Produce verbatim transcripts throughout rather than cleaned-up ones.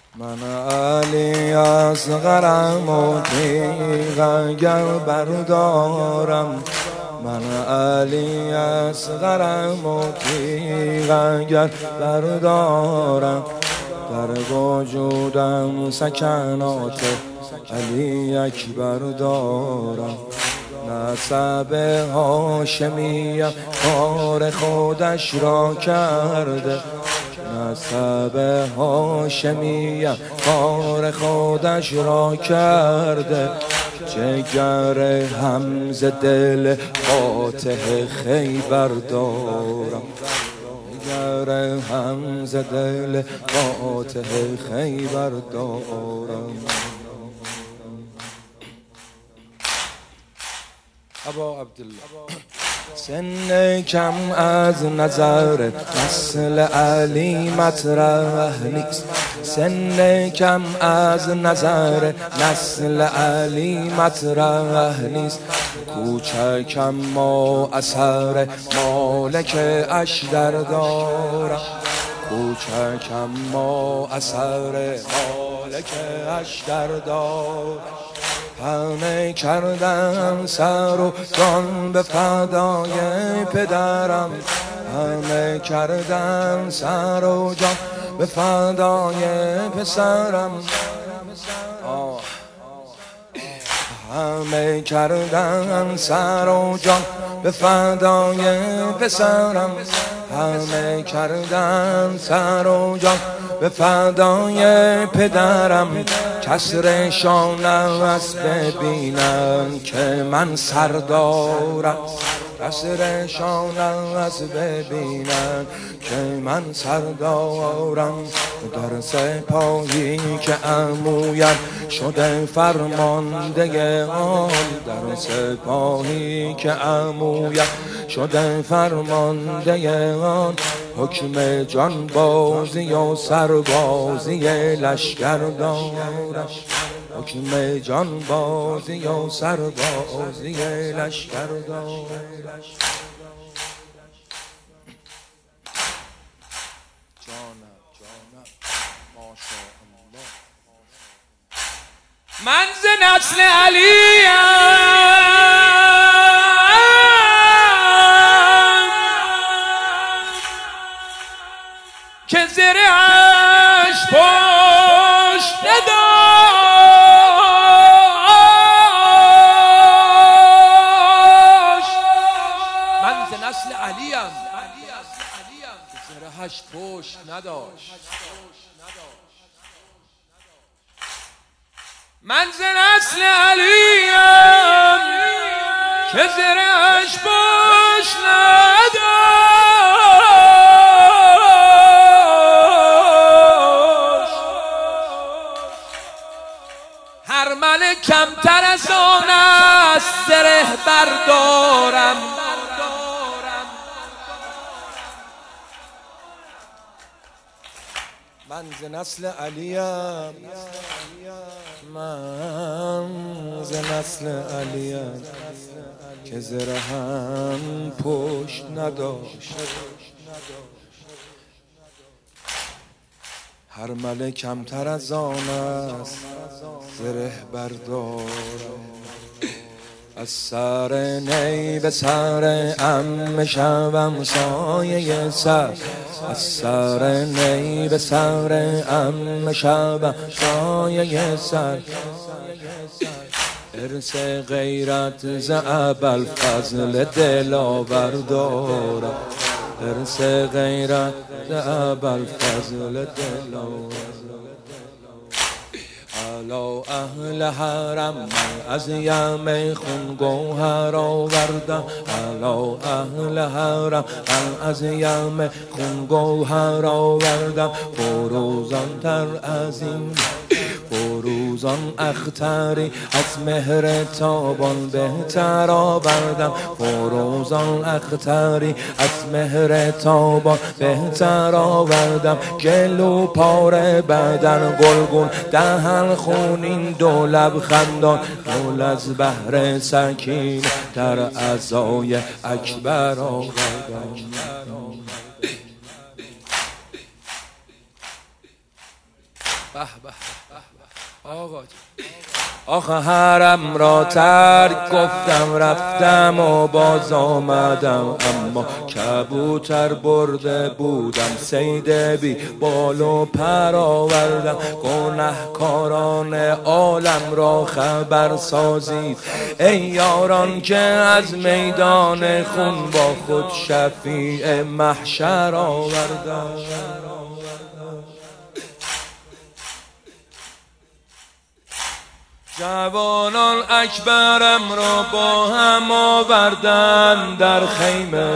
من علی اصغرم و تیغ اگر بردارم، من علی اصغرم و تیغ اگر بردارم، در وجودم سکنات علی اکبر دارم. نسب هاشمیم کار خودش را کرده، نسب هاشمیم کار خودش را کرده. جگر حمزه دل فاتح خیبر دارم، جگر حمزه دل فاتح خیبر دارم. ابا عبدالله سن کم از نظر نسل علی مطرح نیست، سن کم از نظر نسل علی مطرح نیست. کوچکم ما اثر مالک اشتر دارم، کوچکم ما اثر مالک اشتر دارم. همه کردم سر و جان به فدای پدرم، همه کردم سر و جان به فدای پسرم. آه. همه کردم سر و جان به فدای پسرم، همه کردم سر و جان به فدای پدرم. کسر شانم از ببینم که من سردارم، کسر شانم از ببینم که من سردارم. در سپاهی که عمویم شده فرمانده آن، در سپاهی که عمویم شده فرمانده آن. حکم جان بازی و سربازی لشکر دارم، حکم جان بازی و سربازی لشکر دارم. من ز نسل علیم که زرهش پشت نداشت. من ز نسل علیم که زرهش پشت نداشت. من ز نسل علیم که زرهش پشت نداشت. هر من کمتر از آن است زره بردارم. من ز نسل علیم، من ز نسل علیم که زرهم پشت نداشت. هر ملک کمتر از آن است زره بردارم. از سر نی به سر عم شوم سایه سر، از سر نی به سر عم شوم سایه سر. ارث غیرت ز ابوالفضل دلاور دارم، ارث غیرت ز ابوالفضل دلاور. علا اهل حرم من از یم خون گوهر آوردم، علا اهل حرم من از یم خون گوهر آوردم. فروزان تر از این فروزان اختری از مهر تابان بهتر آوردم، فروزان اختری از مهر تابان بهتر آوردم. گلو پاره بدن گلگون دهن خونین دو لب خندان، گل از بحر سکین در عزای اکبر آوردم. به به آقا آخه حرم را ترک گفتم رفتم و باز آمدم، اما کبوتر برده بودم صید بی بال و پر آوردم. گنهکاران عالم را خبر سازید ای یاران که از میدان خون با خود شفیع محشر آوردم. جوانان اکبرم را با هم آوردن در خیمه،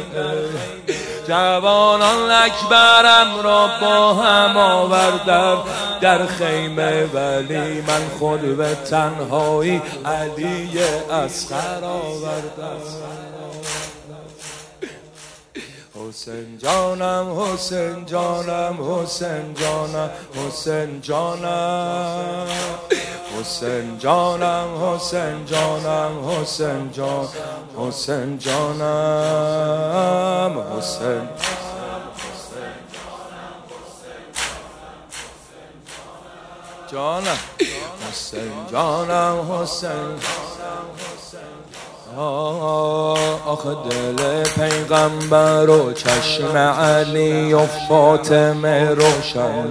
جوانان اکبرم را با هم آوردن در خیمه، ولی من خود به تنهایی علی اصغر آوردم. حسین جانم حسین جانم حسین جانم حسین جانم حسین جانم حسین جانم حسین جان حسین جانم حسین جانم حسین جانم حسین آخه دل پیغمبر و چشم علی و فاطمه روشن،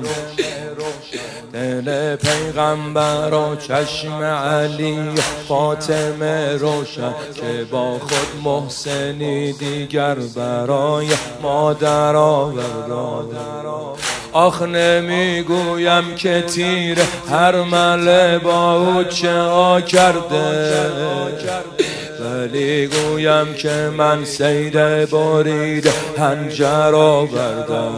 دل پیغمبر و چشم علی و فاطمه روشن، که با خود محسنی دیگر برای مادر آورد. آخ نمیگویم که تیر هر مله با او چه ها کرده، ولی گویم که من صید برید هنجر آوردم.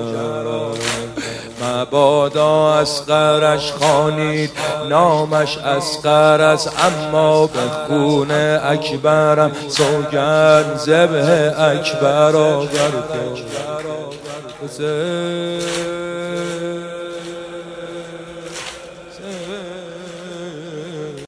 مبادا اصغرش خوانید نامش اصغر است، اما به خون اکبرم سوگند ذبح اکبر آوردم.